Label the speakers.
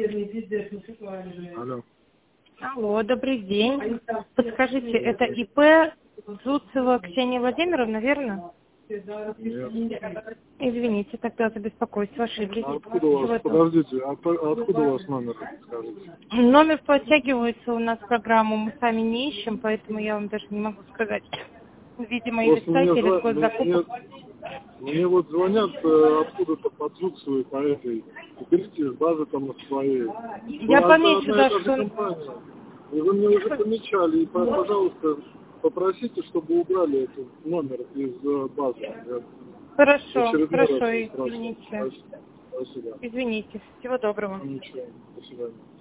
Speaker 1: Алло.
Speaker 2: Алло, добрый день. Подскажите, это ИП Зуцева Ксения Владимировна, верно?
Speaker 1: Нет.
Speaker 2: Извините, тогда за беспокойство, ошиблись.
Speaker 1: А откуда у вас, подождите, откуда у вас номер, скажите?
Speaker 2: Номер подтягивается у нас в программу, мы сами не ищем, поэтому я вам даже не могу сказать. Видимо, или
Speaker 1: Просто
Speaker 2: сайт, или госзакупок.
Speaker 1: мне вот звонят откуда-то подсутствуют по этой, уберите из базы там на своей.
Speaker 2: Я помечу, да, что...
Speaker 1: Компания. И вы мне уже помечали, и, пожалуйста, попросите, чтобы убрали этот номер из базы.
Speaker 2: Хорошо, извините.
Speaker 1: Спасибо.
Speaker 2: Извините. Всего доброго.
Speaker 1: Ничего, до свидания.